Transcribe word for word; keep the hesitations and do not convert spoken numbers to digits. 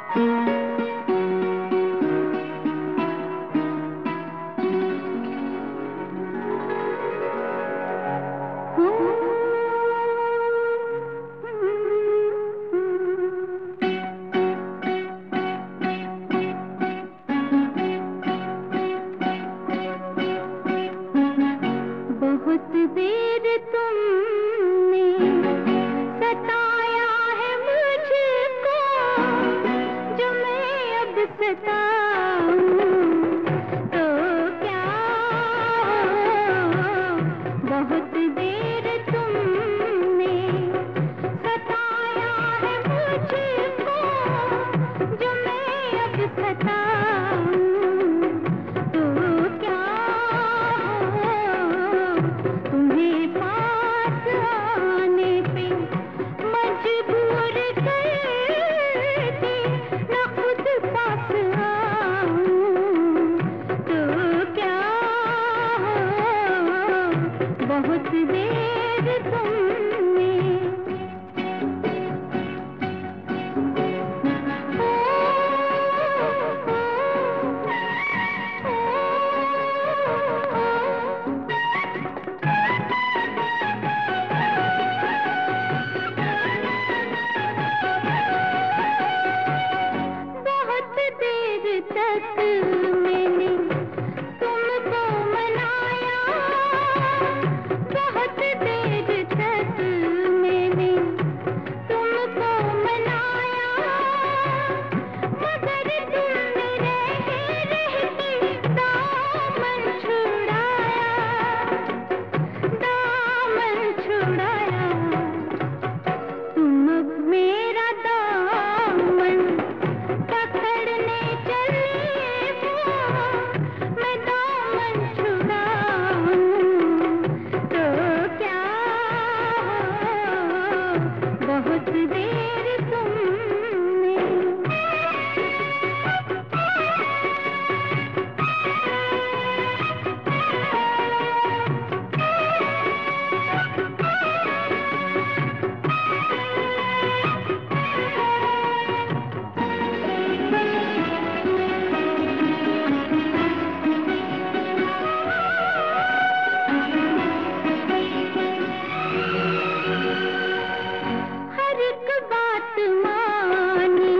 बहुत देर तुमने सताया है मुझको, जो मैं अब सताऊं तो क्या हो। बहुत देर तुमने सताया है मुझको, जो मैं अब सताऊं तो क्या हो। तुम्हें पास आने पे मजबूर करके न खुद पास आऊं तो क्या हो। बहुत देर तुमने तक मैंने तुमको मनाया, बहुत देर तक मैंने तुमको मनाया, मगर तुमने रह रहते दामन छुड़ाया, दामन छुड़ाया। तुम अब मेरा दामन पकड़ने मैं दामन छुड़ाऊं तो क्या हो। बहुत देर तुमने हर एक बात मानी